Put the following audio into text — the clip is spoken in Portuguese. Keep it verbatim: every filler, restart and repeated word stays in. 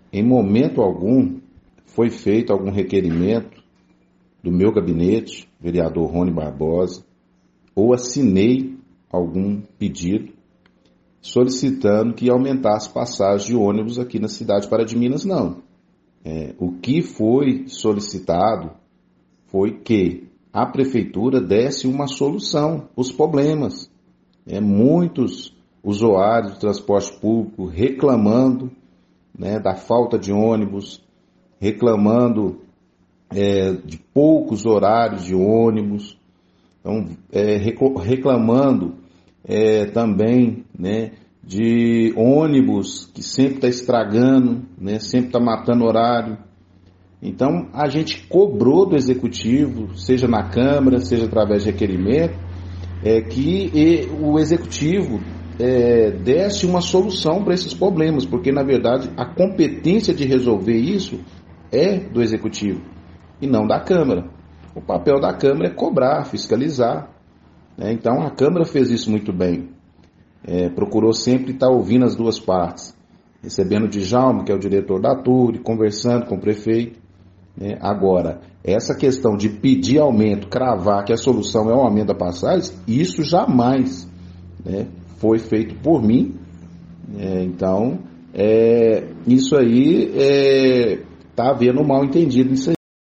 em momento algum foi feito algum requerimento do meu gabinete, vereador Rony Barbosa, ou assinei algum pedido solicitando que aumentasse passagem de ônibus aqui na cidade de Pará de Minas, não. É, o que foi solicitado foi que a prefeitura desse uma solução aos problemas. É, muitos usuários do transporte público reclamando, né, da falta de ônibus, reclamando é, de poucos horários de ônibus, então, é, reclamando é, também, né, de ônibus que sempre está estragando, né, sempre está matando horário. Então, a gente cobrou do Executivo, seja na Câmara, seja através de requerimento, é, que e, o Executivo é, desse uma solução para esses problemas, porque, na verdade, a competência de resolver isso é do Executivo e não da Câmara. O papel da Câmara é cobrar, fiscalizar, né? Então, a Câmara fez isso muito bem. É, procurou sempre estar ouvindo as duas partes, recebendo o Djalma, que é o diretor da Turi, conversando com o prefeito. Né? Agora, essa questão de pedir aumento, cravar que a solução é o aumento da passagem, isso jamais, né, foi feito por mim. É, então, é, isso aí está é, havendo um mal entendido nisso aí.